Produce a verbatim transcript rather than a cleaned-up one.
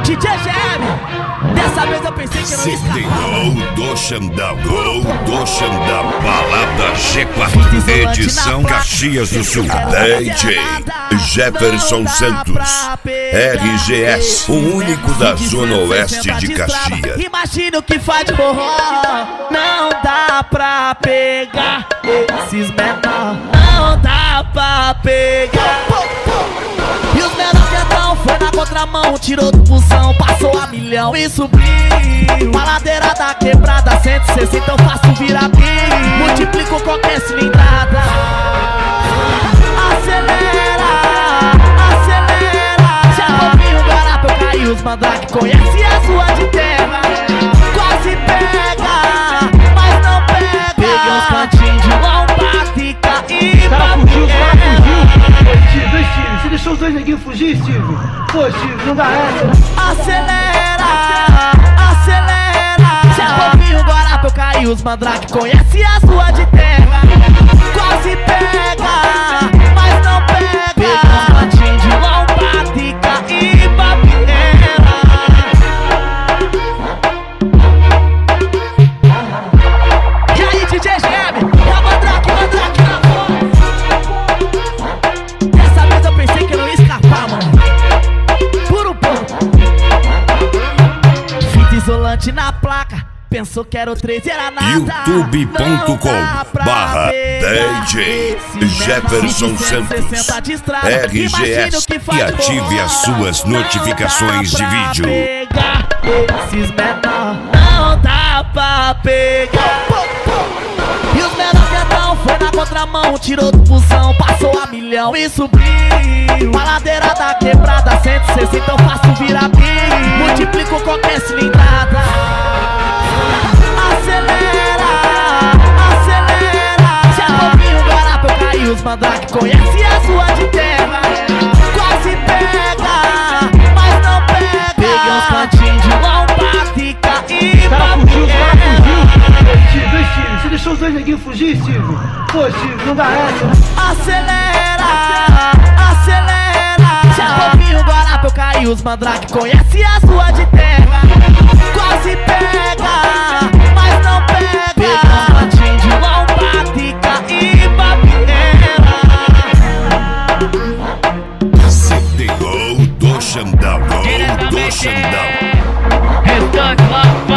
D J G M, dessa vez eu pensei que não ia escapar. Gol do Xandão, gol do Xandão. Balada G quatro, edição Caxias do Sul. D J Jefferson Santos, R G S, o único da zona oeste de Caxias. Imagina o que faz de forró, não dá pra pegar esses menor, não dá pra pegar. E os menor quentão foi na contramão, tirou do busão, passou a milhão e subiu. A ladeira da quebrada, cento e sessenta, eu faço virar mil. Multiplico qualquer cilindrada. Acelera, acelera. Já pouquinho guarapa, eu caí, os mandrake conhece a sua de terra. Quase pega, mas não pega. Peguei uns cantinhos de lombata e caí pra fugiu, terra. Steve, Steve, você deixou os dois neguinhos fugir, Steve? Pô, Steve, não dá essa. Acelera, acelera. Já pouquinho guarapa, eu caí, os mandrake conhece a sua de terra. Quase pega, mas não pega. Peguei uns cantinhos de lombata e caí pra terra. E aí, D J G M, tá mandrake, mandrake na voz. Dessa vez eu pensei que eu não ia escapar, mano. Puro ponto. Fita isolante na placa, pensou que era o três e era nada. youtube ponto com barra D J Jefferson Santos, R G S, e ative as suas notificações de vídeo. Esses menor não dá pra pegar. E os menor quentão foi na contramão, tirou do busão, passou a milhão e subiu. A ladeira da quebrada, cento e sessenta, eu faço virar mil. Multiplico qualquer cilindrada. Acelera, acelera. Já pouquinho guarapa, eu caí, os mandrake conhece a sua de terra. Quase pega, mas não pega. Peguei uns cantinhos de lombata e caí pra fugiu, terra. Steve, Steve, você deixou os dois neguinhos fugir, Steve? Pô, Steve, não dá essa. Acelera, acelera. Já pouquinho guarapa, eu caí, os mandrake conhece a sua de terra. Quase pega, mas não pega. Peguei uns cantinhos de lombata e caí pra terra. C D Gol do Xandão, gol do Xandão. Restante lá.